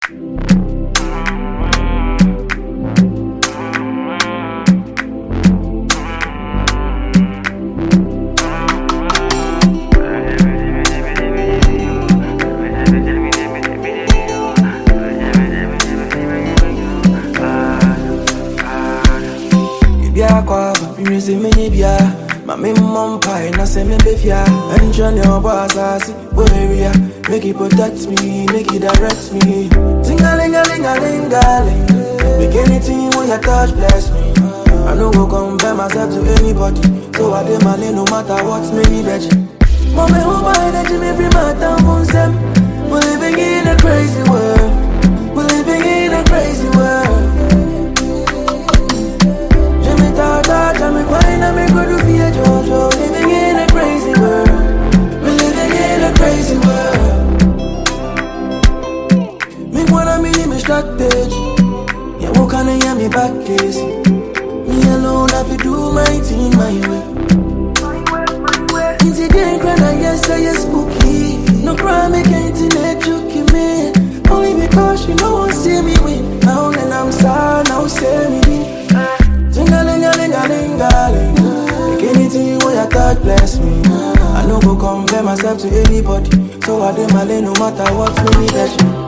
Mami mom pie, na say me befia. Enjoy your boss, area. Make it protect me, make it direct me. Ting-a-ling-a-ling-a-ling-a-ling. Make anything when you touch bless me. I no go compare myself to anybody. So I dey my lane no matter what me veg. Mommy who buy the gym every matter on them. We're living in a crazy world. We're living in a crazy world. Jimmy Tata, Jimmy Quine, I'm a good via Jojo. Living in a crazy world. We're living in a crazy world. Me wanna me strategy. Yeah, what can I hear me back case? Me alone have to do my thing my way. It's a game when I yes say spooky. No crime against it, you keep me. Only because you know I see me win. Now then I'm sad, now say me be. Ting-a-ling-a-ling-a-ling-a-ling. Make anything when you touch bless me. I no go compare myself to anybody. So I do my lane no matter what me need.